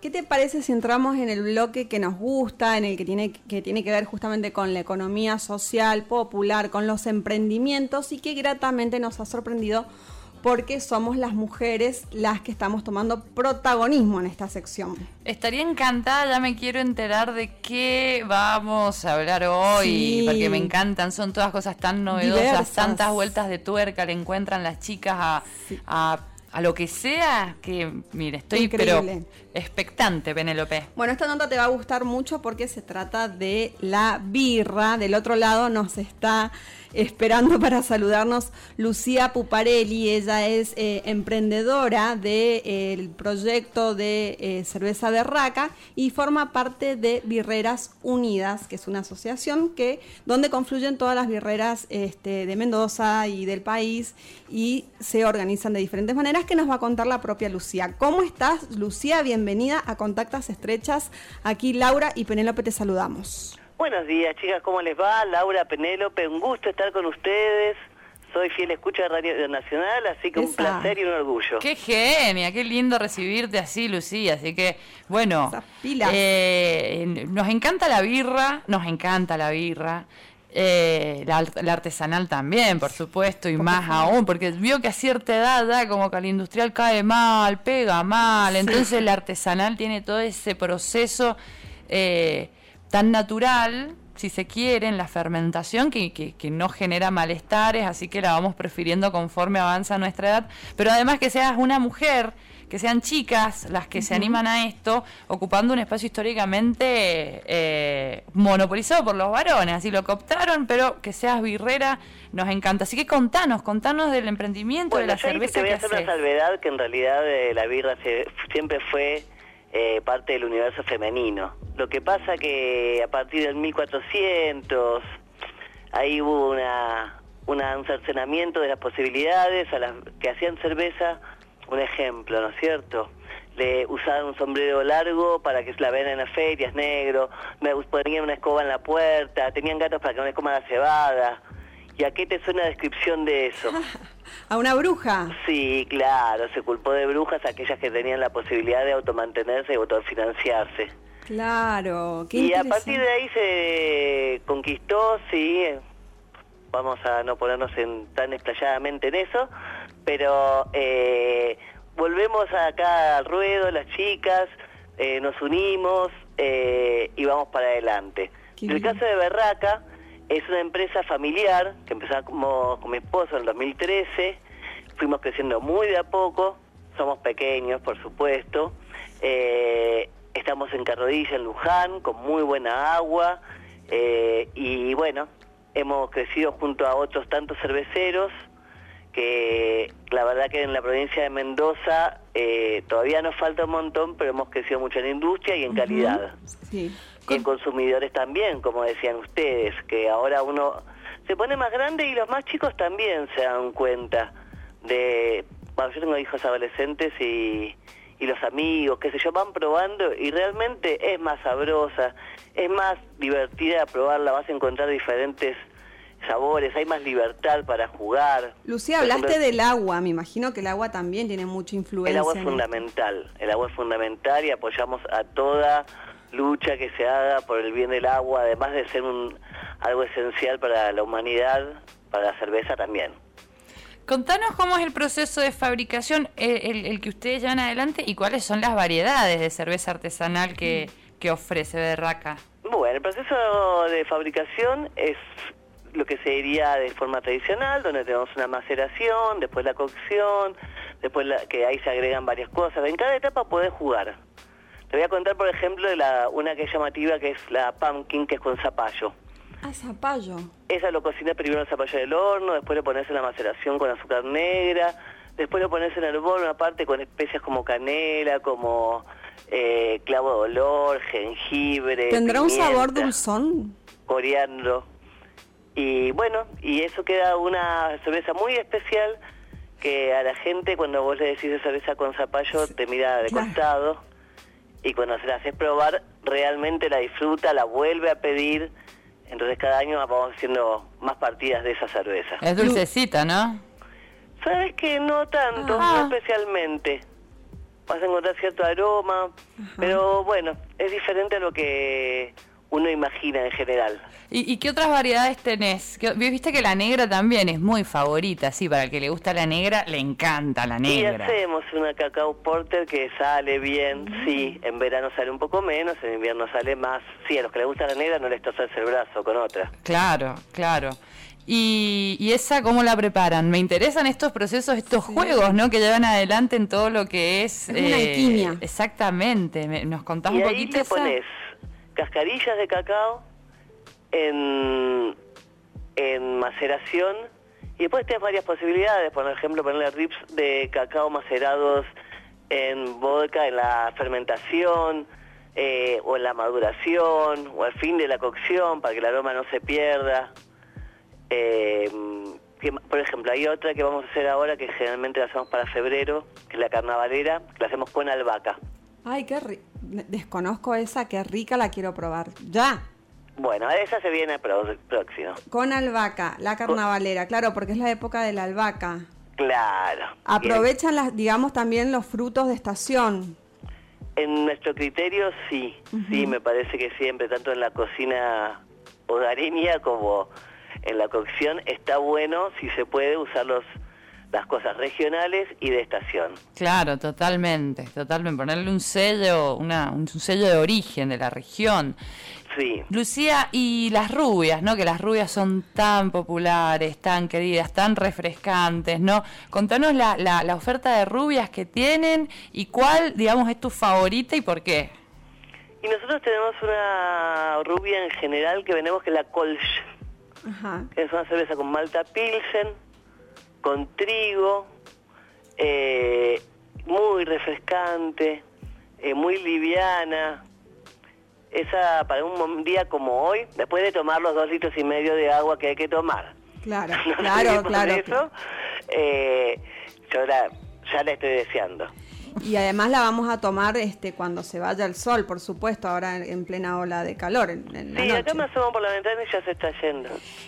¿Qué te parece si entramos en el bloque que nos gusta, en el que tiene que ver justamente con la economía social, popular, con los emprendimientos y que gratamente nos ha sorprendido porque somos las mujeres las que estamos tomando protagonismo en esta sección? Estaría encantada, ya me quiero enterar de qué vamos a hablar hoy, sí, porque me encantan, son todas cosas tan novedosas, diversas, tantas vueltas de tuerca le encuentran las chicas a lo que sea, que mire, estoy increíble, pero expectante, Penélope. Bueno, esta nota te va a gustar mucho porque se trata de la birra. Del otro lado nos está esperando para saludarnos Lucía Puparelli. Ella es emprendedora del proyecto de cerveza Berraca y forma parte de Birreras Unidas, que es una asociación donde confluyen todas las birreras de Mendoza y del país y se organizan de diferentes maneras, que nos va a contar la propia Lucía. ¿Cómo estás, Lucía? Bienvenida a Contactas Estrechas. Aquí Laura y Penélope te saludamos. Buenos días, chicas, ¿cómo les va? Laura, Penélope, un gusto estar con ustedes. Soy fiel escucha de Radio Nacional, así que un placer y un orgullo. ¡Qué genia! ¡Qué lindo recibirte así, Lucía! Así que, bueno, nos encanta la birra, la artesanal también, por supuesto, y más aún, porque vio que a cierta edad ya como que la industrial cae mal, pega mal, entonces la artesanal tiene todo ese proceso tan natural, si se quiere, en la fermentación, que no genera malestares, así que la vamos prefiriendo conforme avanza nuestra edad, pero además que seas una mujer, que sean chicas las que se animan a esto, ocupando un espacio históricamente monopolizado por los varones, así lo cooptaron, pero que seas birrera nos encanta. Así que contanos del emprendimiento, de la cerveza que haces. Te voy a hacer una salvedad, que en realidad la birra siempre fue parte del universo femenino. Lo que pasa que a partir del 1400 ahí hubo un cercenamiento de las posibilidades a las que hacían cerveza. Un ejemplo, ¿no es cierto? Le usaban un sombrero largo para que la vean en las ferias, negro, ponían una escoba en la puerta, tenían gatos para que no les coman la cebada. ¿Y a qué te suena la descripción de eso? ¿A una bruja? Sí, claro, se culpó de brujas a aquellas que tenían la posibilidad de automantenerse y autofinanciarse. Claro, qué y a partir de ahí se conquistó, sí, vamos a no ponernos tan explayadamente en eso, pero volvemos acá al ruedo, las chicas, nos unimos y vamos para adelante. En el caso de Berraca, es una empresa familiar que empezamos con mi esposo en el 2013, fuimos creciendo muy de a poco, somos pequeños, por supuesto, estamos en Carrodilla, en Luján, con muy buena agua, y bueno, hemos crecido junto a otros tantos cerveceros, que la verdad que en la provincia de Mendoza todavía nos falta un montón, pero hemos crecido mucho en industria y en calidad. Sí. Y en consumidores también, como decían ustedes, que ahora uno se pone más grande y los más chicos también se dan cuenta de... Bueno, yo tengo hijos adolescentes y los amigos, qué sé yo, van probando y realmente es más sabrosa, es más divertida probarla, vas a encontrar diferentes sabores, hay más libertad para jugar. Lucía, hablaste del agua, me imagino que el agua también tiene mucha influencia. El agua es fundamental y apoyamos a toda lucha que se haga por el bien del agua, además de ser algo esencial para la humanidad, para la cerveza también. Contanos cómo es el proceso de fabricación, el que ustedes llevan adelante, y cuáles son las variedades de cerveza artesanal que ofrece Berraca. Bueno, el proceso de fabricación es lo que se diría de forma tradicional, donde tenemos una maceración, después la cocción, después que ahí se agregan varias cosas. En cada etapa podés jugar. Te voy a contar, por ejemplo, de una que es llamativa, que es la pumpkin, que es con zapallo. Ah, zapallo. Esa lo cocinas primero en zapallo del horno, después lo pones en la maceración con azúcar negra, después lo pones en el bol, una parte con especias como canela, como clavo de olor, jengibre, ¿tendrá pimienta, un sabor dulzón? Coriandro. Y bueno, y eso queda una cerveza muy especial que a la gente, cuando vos le decís de cerveza con zapallo, te mira de costado, y cuando se la haces probar, realmente la disfruta, la vuelve a pedir. Entonces cada año vamos haciendo más partidas de esa cerveza. Es dulcecita, ¿no? ¿Sabes qué? No tanto, no especialmente. vas a encontrar cierto aroma, pero bueno, es diferente a lo que uno imagina en general. ¿Y qué otras variedades tenés? Viste que la negra también es muy favorita, sí, para el que le gusta la negra, le encanta la negra. Y hacemos una cacao porter que sale bien, sí, en verano sale un poco menos, en invierno sale más. Sí, a los que les gusta la negra no les torces el brazo con otra. Claro, claro. ¿Y esa cómo la preparan? Me interesan estos procesos, estos juegos, ¿no? Que llevan adelante en todo lo que es... una alquimia. Exactamente. ¿Nos contás un poquito? Y ahí le pones cascarillas de cacao en maceración, y después tienes varias posibilidades, por ejemplo ponerle rips de cacao macerados en vodka, en la fermentación, o en la maduración, o al fin de la cocción, para que el aroma no se pierda. Por ejemplo, hay otra que vamos a hacer ahora, que generalmente la hacemos para febrero, que es la carnavalera, que la hacemos con albahaca. Ay, desconozco esa, qué rica, la quiero probar. ¡Ya! Bueno, esa se viene próximo. Con albahaca, la carnavalera, claro, porque es la época de la albahaca. Claro. Aprovechan, digamos, también los frutos de estación. En nuestro criterio, sí. Sí, me parece que siempre, tanto en la cocina hogareña como en la cocción, está bueno, si se puede, usar las cosas regionales y de estación. Claro, totalmente. Ponerle un sello, un sello de origen de la región. Sí. Lucía, y las rubias, ¿no? Que las rubias son tan populares, tan queridas, tan refrescantes, ¿no? Contanos la oferta de rubias que tienen y cuál, digamos, es tu favorita y por qué. Y nosotros tenemos una rubia en general que vendemos, que es la Kolsch. Ajá. Es una cerveza con malta pilsen, con trigo, muy refrescante, muy liviana. Esa para un día como hoy, después de tomar los 2,5 litros de agua que hay que tomar. Claro, ¿No? claro. Eso, yo ya la estoy deseando. Y además la vamos a tomar cuando se vaya el sol, por supuesto, ahora en plena ola de calor, en la sí, noche. Acá me asomo por la ventana y ya se está yendo.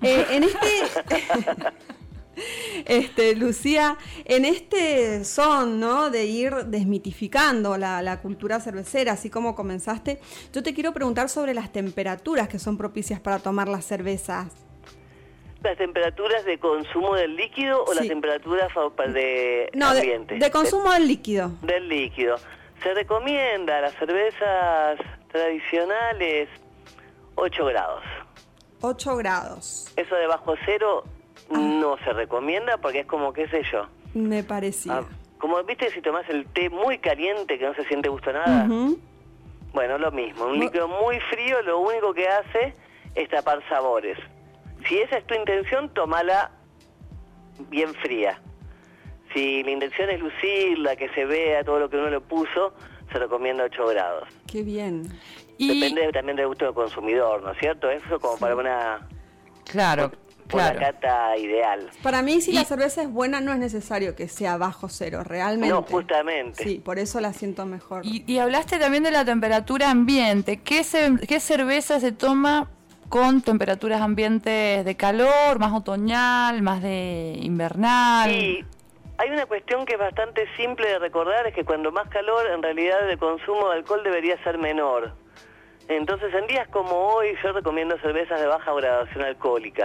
Lucía, en este son, ¿no?, de ir desmitificando la cultura cervecera, así como comenzaste, yo te quiero preguntar sobre las temperaturas que son propicias para tomar las cervezas. ¿Las temperaturas de consumo del líquido o las temperaturas de ambiente? De consumo del líquido. Del líquido. Se recomienda a las cervezas tradicionales 8 grados. 8 grados. Eso de bajo cero no se recomienda porque es como, qué sé yo. Me parecía. Como, viste, si tomás el té muy caliente que no se siente gusto nada. Bueno, lo mismo. Un líquido muy frío lo único que hace es tapar sabores. Si esa es tu intención, tómala bien fría. Si la intención es lucirla, que se vea todo lo que uno le puso, se recomienda 8 grados. Qué bien. Depende también del gusto del consumidor, ¿no es cierto? Eso como para una... Claro. Una cata ideal. Para mí, si la cerveza es buena, no es necesario que sea bajo cero, realmente. No, justamente. Sí, por eso la siento mejor. Y hablaste también de la temperatura ambiente. ¿Qué cerveza se toma con temperaturas ambientes de calor, más otoñal, más de invernal? Sí, hay una cuestión que es bastante simple de recordar, es que cuando más calor, en realidad el consumo de alcohol debería ser menor. Entonces, en días como hoy, yo recomiendo cervezas de baja graduación alcohólica.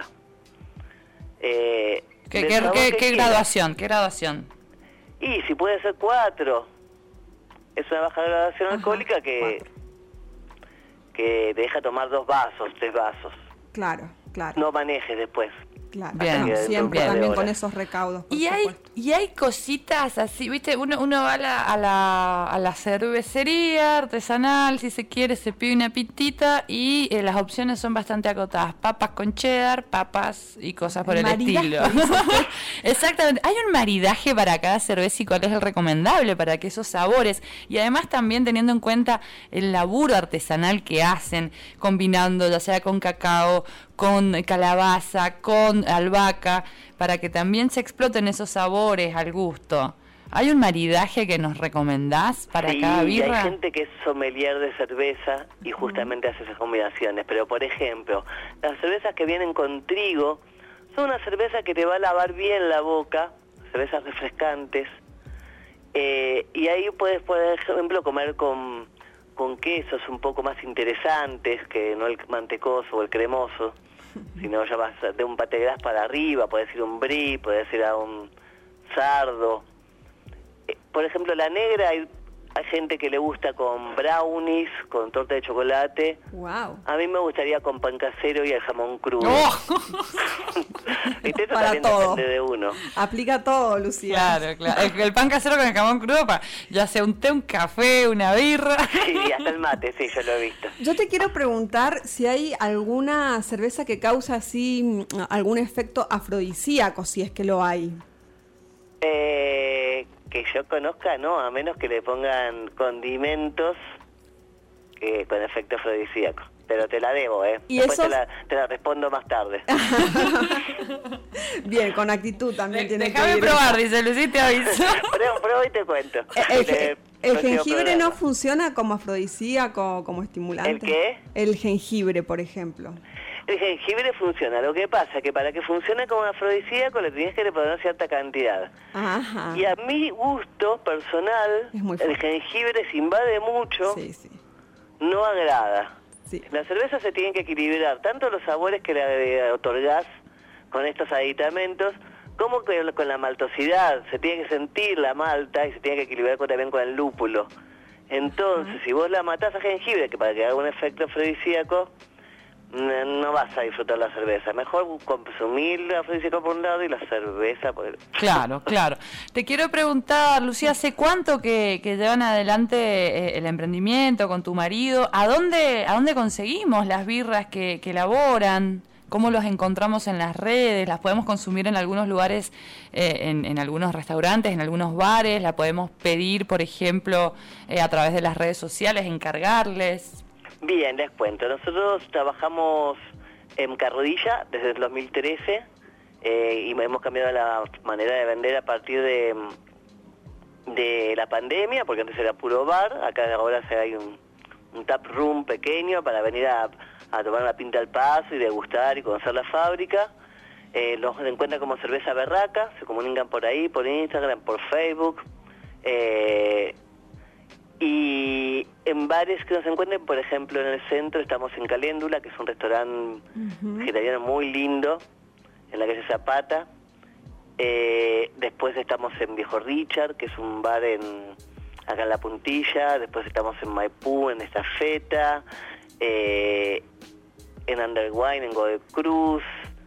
¿Qué graduación? ¿Qué graduación? Y si puede ser 4. Es una baja graduación alcohólica que te deja tomar 2 vasos, 3 vasos. Claro. No manejes después. Claro, bien, siempre también con esos recaudos. Y hay cositas así, ¿viste? Uno va a la cervecería artesanal, si se quiere, se pide una pitita y las opciones son bastante acotadas. Papas con cheddar, papas y cosas por el estilo. Exactamente. Hay un maridaje para cada cerveza y cuál es el recomendable para que esos sabores, y además también teniendo en cuenta el laburo artesanal que hacen, combinando ya sea con cacao, con calabaza, con albahaca, para que también se exploten esos sabores al gusto. ¿Hay un maridaje que nos recomendás para cada birra? Hay gente que es sommelier de cerveza y justamente hace esas combinaciones. Pero, por ejemplo, las cervezas que vienen con trigo son una cerveza que te va a lavar bien la boca, cervezas refrescantes, Y ahí puedes, por ejemplo, comer con quesos un poco más interesantes, que no el mantecoso o el cremoso, sino ya vas de un pate gras para arriba, puedes ir a un brie, puedes ir a un sardo. Por ejemplo, la negra, hay gente que le gusta con brownies, con torta de chocolate. Wow. A mí me gustaría con pan casero y el jamón crudo. ¡Oh! ¿Viste? Eso Para también todo. depende de uno. Aplica todo, Lucía. Claro, claro. El pan casero con el jamón crudo, ya sea un té, un café, una birra. Sí, hasta el mate, sí, yo lo he visto. Yo te quiero preguntar si hay alguna cerveza que causa así algún efecto afrodisíaco, si es que lo hay. Que yo conozca, no, a menos que le pongan condimentos con efecto afrodisíaco. Pero te la debo, ¿Y después esos? te la respondo más tarde. Bien, con actitud también tiene que Déjame ir. probar, dice Lucía, te aviso. Pruebo y te cuento. ¿El jengibre no funciona como afrodisíaco, como estimulante? ¿El qué? El jengibre, por ejemplo. El jengibre funciona. Lo que pasa es que para que funcione como afrodisíaco le tienes que poner cierta cantidad. Ajá. Y a mi gusto personal, Es muy el fuerte. jengibre, si invade mucho, Sí, sí. no agrada. Sí. La cerveza se tiene que equilibrar, tanto los sabores que le otorgás con estos aditamentos, como con la maltosidad. Se tiene que sentir la malta y se tiene que equilibrar también con el lúpulo. Entonces, si vos la matás a jengibre, que para que haga un efecto afrodisíaco, no vas a disfrutar la cerveza. Mejor consumir la afrodisíaco por un lado y la cerveza por el... Claro, claro. Te quiero preguntar, Lucía, ¿hace cuánto que llevan adelante el emprendimiento con tu marido? ¿A dónde conseguimos las birras que elaboran? ¿Cómo los encontramos en las redes? ¿Las podemos consumir en algunos lugares, en algunos restaurantes, en algunos bares? ¿La podemos pedir, por ejemplo, a través de las redes sociales, encargarles? Bien, les cuento. Nosotros trabajamos en Carrodilla desde el 2013 y hemos cambiado la manera de vender a partir de la pandemia, porque antes era puro bar. Acá ahora hay un tap room pequeño para venir a tomar una pinta al paso y degustar y conocer la fábrica. Los encuentran como Cerveza Berraca, se comunican por ahí, por Instagram, por Facebook. Y en bares que nos encuentren, por ejemplo, en el centro estamos en Caléndula, que es un restaurante vegetariano muy lindo, en la calle Zapata. Después estamos en Viejo Richard, que es un bar acá en La Puntilla. Después estamos en Maipú, en Estafeta. En Underwine, en Godoy Cruz.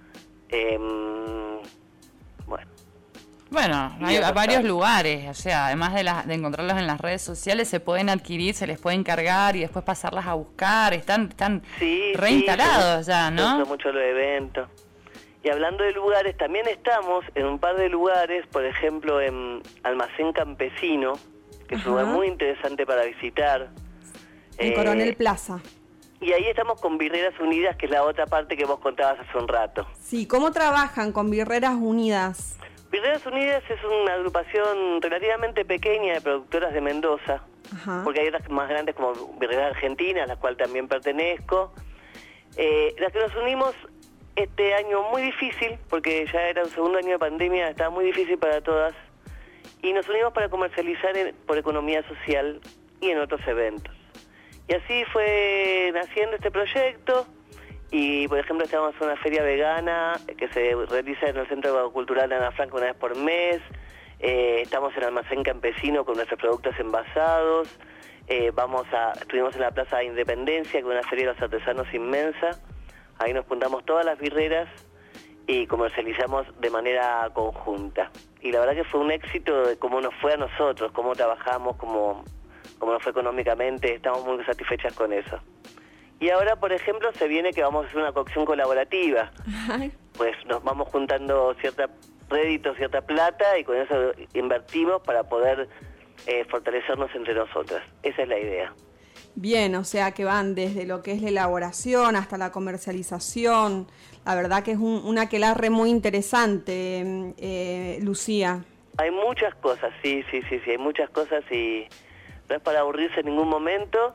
Bueno, hay varios lugares, o sea, además de encontrarlos en las redes sociales, se pueden adquirir, se les puede encargar y después pasarlas a buscar, están sí, reinstalados ya, ¿no? Me gusta mucho los eventos. Y hablando de lugares, también estamos en un par de lugares, por ejemplo en Almacén Campesino, que es un lugar muy interesante para visitar. En Coronel Plaza. Y ahí estamos con Birreras Unidas, que es la otra parte que vos contabas hace un rato. Sí, ¿cómo trabajan con Birreras Unidas? Birreras Unidas es una agrupación relativamente pequeña de productoras de Mendoza, porque hay otras más grandes como Birreras Argentinas, a las cuales también pertenezco. Las que nos unimos este año muy difícil, porque ya era un segundo año de pandemia, estaba muy difícil para todas, y nos unimos para comercializar por economía social y en otros eventos. Y así fue naciendo este proyecto. Y, por ejemplo, estamos en una feria vegana que se realiza en el Centro Cultural de Ana Frank una vez por mes. Estamos en Almacén Campesino con nuestros productos envasados. Estuvimos en la Plaza de Independencia con una feria de los artesanos inmensa. Ahí nos juntamos todas las birreras y comercializamos de manera conjunta. Y la verdad que fue un éxito de cómo nos fue a nosotros, cómo trabajamos, cómo nos fue económicamente. Estamos muy satisfechas con eso. Y ahora, por ejemplo, se viene que vamos a hacer una cocción colaborativa. Pues nos vamos juntando cierta rédito, cierta plata, y con eso invertimos para poder fortalecernos entre nosotras. Esa es la idea. Bien, o sea que van desde lo que es la elaboración hasta la comercialización. La verdad que es un aquelarre muy interesante, Lucía. Hay muchas cosas, sí, hay muchas cosas y no es para aburrirse en ningún momento.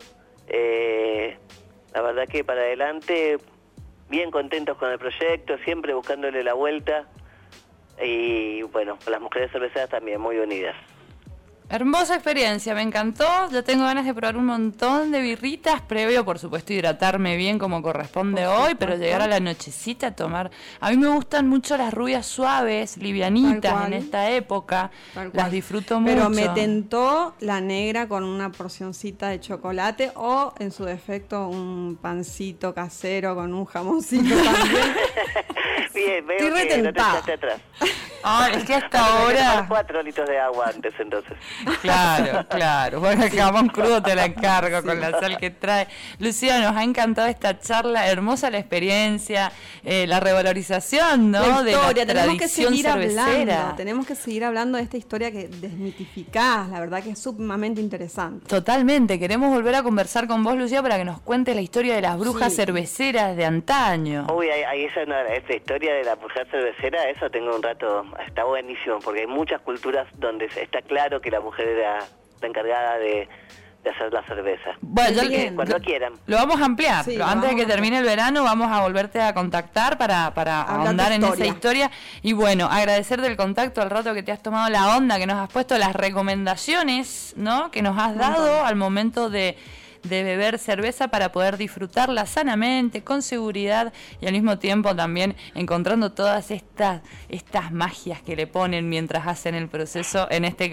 La verdad que para adelante, bien contentos con el proyecto, siempre buscándole la vuelta y bueno, las mujeres cerveceras también muy unidas. Hermosa experiencia, me encantó. Ya tengo ganas de probar un montón de birritas, previo, por supuesto, hidratarme bien como corresponde hoy, pero llegar a la nochecita a tomar. A mí me gustan mucho las rubias suaves, livianitas en esta época. Las disfruto mucho. Pero me tentó la negra con una porcioncita de chocolate o, en su defecto, un pancito casero con un jamoncito también. Bien, veo Estoy que no te retentada. echaste atrás. Ah, es que hasta ahora... 4 litros de agua antes, entonces. Claro. Bueno, el jamón crudo te la encargo con la sal que trae. Lucía, nos ha encantado esta charla, hermosa la experiencia, la revalorización, ¿no? La historia, de la tenemos que seguir cervecera. hablando, tenemos que seguir hablando de esta historia que desmitificás, la verdad que es sumamente interesante. Totalmente, queremos volver a conversar con vos, Lucía, para que nos cuentes la historia de las brujas Sí. cerveceras de antaño. Uy, esa historia de la mujer cervecera, eso tengo un rato, está buenísimo, porque hay muchas culturas donde está claro que la mujer era la encargada de hacer la cerveza. Bueno, Así que cuando quieran. Lo vamos a ampliar. Sí, Antes de que termine el verano vamos a volverte a contactar para ahondar en esa historia. Y bueno, agradecerte el contacto, al rato que te has tomado la onda, que nos has puesto las recomendaciones, ¿no? Que nos has dado al momento de beber cerveza para poder disfrutarla sanamente, con seguridad y al mismo tiempo también encontrando todas estas magias que le ponen mientras hacen el proceso, en este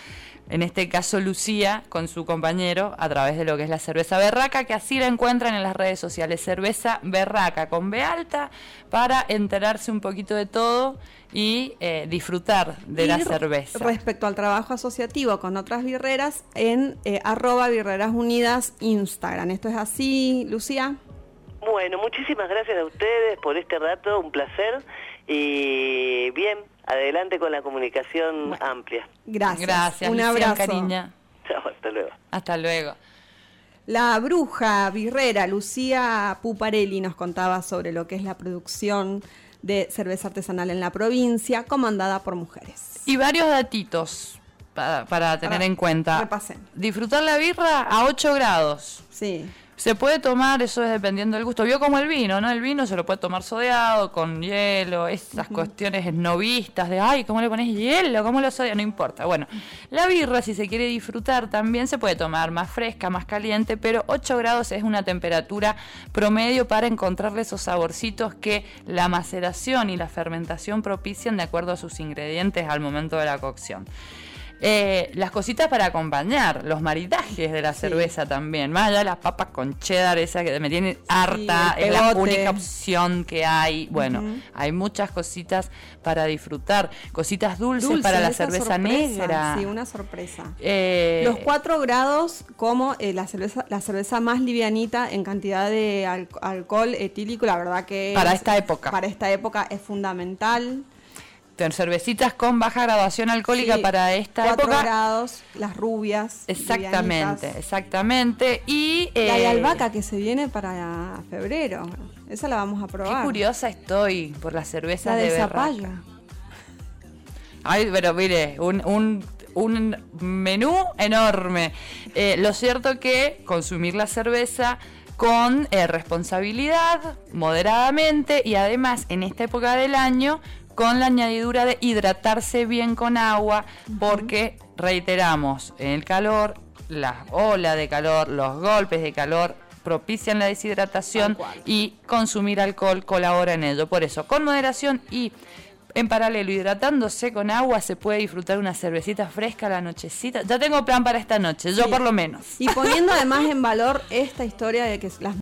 caso Lucía con su compañero a través de lo que es la cerveza berraca, que así la encuentran en las redes sociales, cerveza berraca con B alta, para enterarse un poquito de todo y disfrutar de la cerveza. Respecto al trabajo asociativo con otras birreras, en @birrerasunidas Instagram. ¿Esto es así, Lucía? Bueno, muchísimas gracias a ustedes por este rato, un placer, y bien, adelante con la comunicación amplia. Gracias. Un Lucía, abrazo. cariña. Chao, hasta luego. Hasta luego. La bruja birrera Lucía Puparelli nos contaba sobre lo que es la producción de cerveza artesanal en la provincia, comandada por mujeres. Y varios datitos para tener en cuenta. Repasen. Disfrutar la birra a 8 grados. Sí. Se puede tomar, eso es dependiendo del gusto. Vio como el vino, ¿no? El vino se lo puede tomar sodeado, con hielo, esas cuestiones esnovistas de, ay, ¿cómo le pones hielo? ¿Cómo lo sodeas? No importa. Bueno, la birra, si se quiere disfrutar, también se puede tomar más fresca, más caliente, pero 8 grados es una temperatura promedio para encontrarle esos saborcitos que la maceración y la fermentación propician de acuerdo a sus ingredientes al momento de la cocción. Las cositas para acompañar, los maridajes de la cerveza también, más allá de las papas con cheddar, esa que me tiene harta, el es la pegote. única opción que hay. Bueno, hay muchas cositas para disfrutar, cositas dulces para la esa cerveza sorpresa, negra. Sí, una sorpresa. Los 4 grados como la cerveza más livianita en cantidad de alcohol etílico, la verdad que para esta época. Para esta época es fundamental. Cervecitas con baja graduación alcohólica para esta 4 época. grados, las rubias. Exactamente, livianitas. exactamente. Y La de albahaca que se viene para febrero. Esa la vamos a probar. qué curiosa estoy por las cervezas La de berraca. zapallo. Ay, pero mire, un menú enorme. Lo cierto que consumir la cerveza con responsabilidad, moderadamente, y además en esta época del año con la añadidura de hidratarse bien con agua, porque reiteramos, en el calor, la ola de calor, los golpes de calor propician la deshidratación y consumir alcohol colabora en ello. Por eso, con moderación y en paralelo, hidratándose con agua, se puede disfrutar una cervecita fresca a la nochecita. Ya tengo plan para esta noche, yo por lo menos. Y poniendo además en valor esta historia de que las